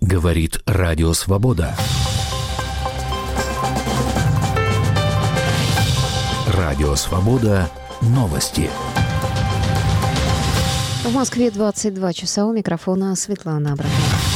Говорит Радио Свобода. Радио Свобода. Новости. В Москве 22 часа. У микрофона Светлана Абрамова.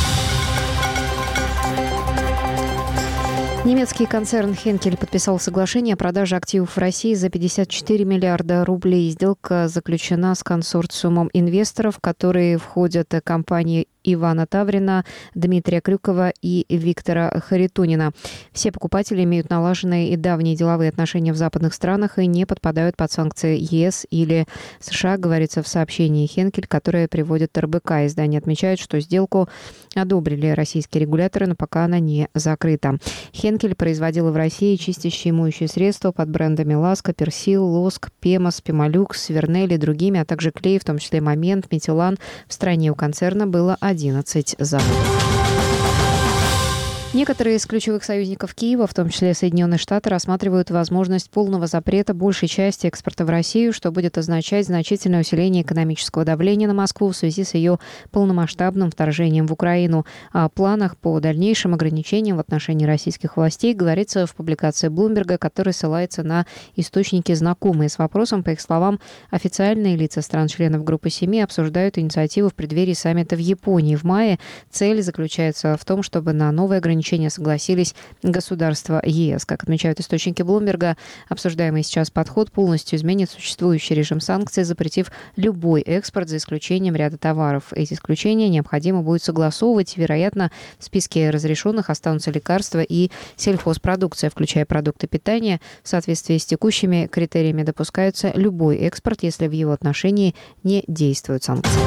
Немецкий концерн «Хенкель» подписал соглашение о продаже активов в России за 54 миллиарда рублей. Сделка заключена с консорциумом инвесторов, в которые входят компании Ивана Таврина, Дмитрия Крюкова и Виктора Харитонина. Все покупатели имеют налаженные и давние деловые отношения в западных странах и не подпадают под санкции ЕС или США, говорится в сообщении «Хенкель», которое приводит РБК. Издание отмечает, что сделку одобрили российские регуляторы, но пока она не закрыта. «Хенкель» производила в России чистящие и моющие средства под брендами «Ласка», «Персил», «Лоск», «Пемос», «Пемолюкс», «Вернель» и другими, а также клей, в том числе «Момент», «Метилан». В стране у концерна было 11 заводов. Некоторые из ключевых союзников Киева, в том числе Соединенные Штаты, рассматривают возможность полного запрета большей части экспорта в Россию, что будет означать значительное усиление экономического давления на Москву в связи с ее полномасштабным вторжением в Украину. О планах по дальнейшим ограничениям в отношении российских властей говорится в публикации Bloomberg, которая ссылается на источники, знакомые с вопросом. По их словам, официальные лица стран-членов Группы Семи обсуждают инициативу в преддверии саммита в Японии в мае. Цель заключается в том, чтобы на новые ограничения согласились государства ЕС. Как отмечают источники Блумберга, обсуждаемый сейчас подход полностью изменит существующий режим санкций, запретив любой экспорт за исключением ряда товаров. Эти исключения необходимо будет согласовывать. Вероятно, в списке разрешенных останутся лекарства и сельхозпродукция, включая продукты питания. В соответствии с текущими критериями допускается любой экспорт, если в его отношении не действуют санкции.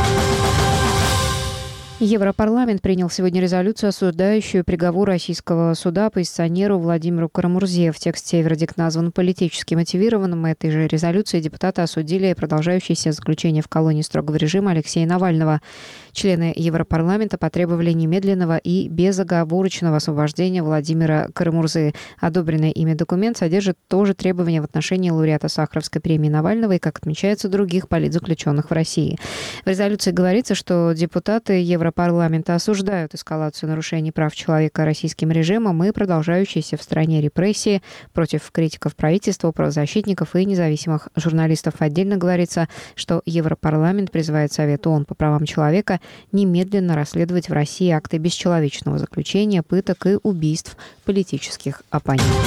Европарламент принял сегодня резолюцию, осуждающую приговор российского суда оппозиционеру Владимиру Карамурзе. В тексте вердикт назван политически мотивированным. Этой же резолюции депутаты осудили продолжающееся заключение в колонии строгого режима Алексея Навального. Члены Европарламента потребовали немедленного и безоговорочного освобождения Владимира Карамурзы. Одобренный ими документ содержит тоже требования в отношении лауреата Сахаровской премии Навального и, как отмечается, других политзаключенных в России. В резолюции говорится, что депутаты Европарламента осуждают эскалацию нарушений прав человека российским режимом и продолжающиеся в стране репрессии против критиков правительства, правозащитников и независимых журналистов. Отдельно говорится, что Европарламент призывает Совет ООН по правам человека немедленно расследовать в России акты бесчеловечного заключения, пыток и убийств политических оппонентов.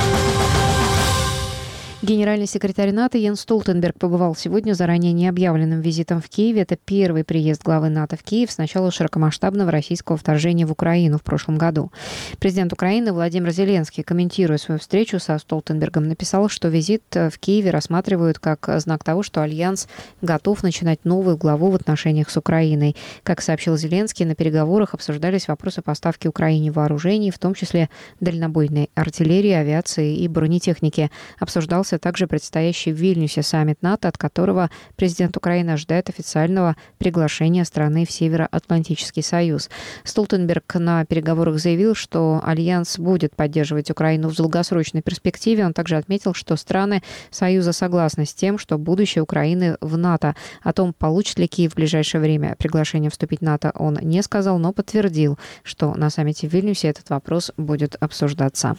Генеральный секретарь НАТО Йенс Столтенберг побывал сегодня за ранее необъявленным визитом в Киеве. Это первый приезд главы НАТО в Киев с начала широкомасштабного российского вторжения в Украину в прошлом году. Президент Украины Владимир Зеленский, комментируя свою встречу со Столтенбергом, написал, что визит в Киеве рассматривают как знак того, что Альянс готов начинать новую главу в отношениях с Украиной. Как сообщил Зеленский, на переговорах обсуждались вопросы поставки Украине вооружений, в том числе дальнобойной артиллерии, авиации и бронетехники. Обсуждался также предстоящий в Вильнюсе саммит НАТО, от которого президент Украины ожидает официального приглашения страны в Североатлантический союз. Столтенберг на переговорах заявил, что Альянс будет поддерживать Украину в долгосрочной перспективе. Он также отметил, что страны Союза согласны с тем, что будущее Украины в НАТО. О том, получит ли Киев в ближайшее время приглашение вступить в НАТО, он не сказал, но подтвердил, что на саммите в Вильнюсе этот вопрос будет обсуждаться.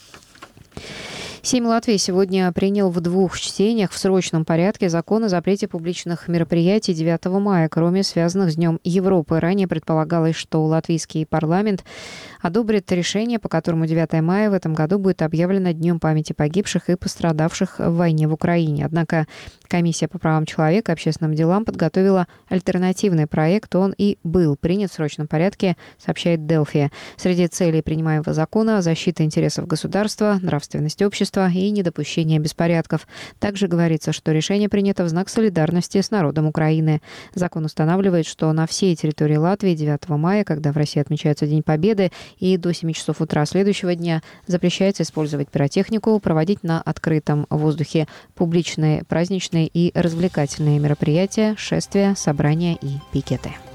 Сейм Латвии сегодня принял в 2 чтениях в срочном порядке закон о запрете публичных мероприятий 9 мая, кроме связанных с Днем Европы. Ранее предполагалось, что латвийский парламент одобрит решение, по которому 9 мая в этом году будет объявлено Днем памяти погибших и пострадавших в войне в Украине. Однако Комиссия по правам человека и общественным делам подготовила альтернативный проект. Он и был принят в срочном порядке, сообщает Делфи. Среди целей принимаемого закона – защита интересов государства, нравственность общества и недопущение беспорядков. Также говорится, что решение принято в знак солидарности с народом Украины. Закон устанавливает, что на всей территории Латвии 9 мая, когда в России отмечается День Победы, и до 7 часов утра следующего дня запрещается использовать пиротехнику, проводить на открытом воздухе публичные, праздничные и развлекательные мероприятия, шествия, собрания и пикеты.